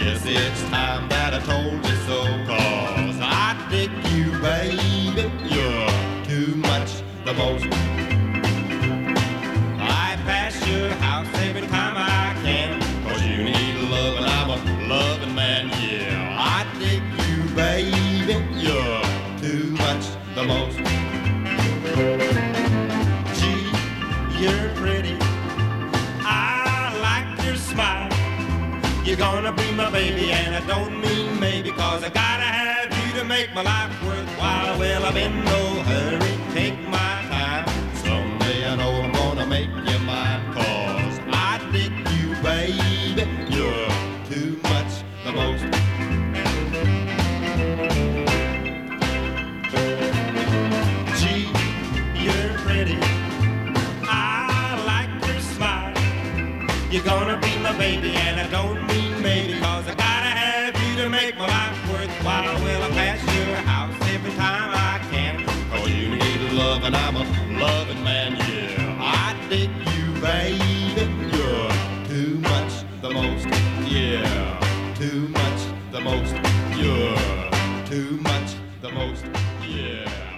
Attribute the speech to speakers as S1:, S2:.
S1: guess it's time that I told you so. 'Cause I dig you, baby. You're too much, the most. I pass your house every time I can. 'Cause you need love and I'm a loving man, yeah. I dig you, baby. You're too much, the most. Gee, you're pretty. I like your smile. You're gonna be my baby, and I don't mean maybe, 'cause I gotta have you to make my life worthwhile. Well, I'm in no hurry, take my time. Someday I know I'm gonna make you mine. 'Cause I dig you, baby. You're too much, the most. Gee, you're pretty. I like your smile. You're gonna be my baby, and I don't mean maybe, 'cause I gotta have you to make my life worthwhile. Well, I pass your house every time I can. 'Cause you need love and I'm a loving man, yeah. I dig you, baby. You're too much, the most, yeah. Too much, the most, you're too much, the most, yeah.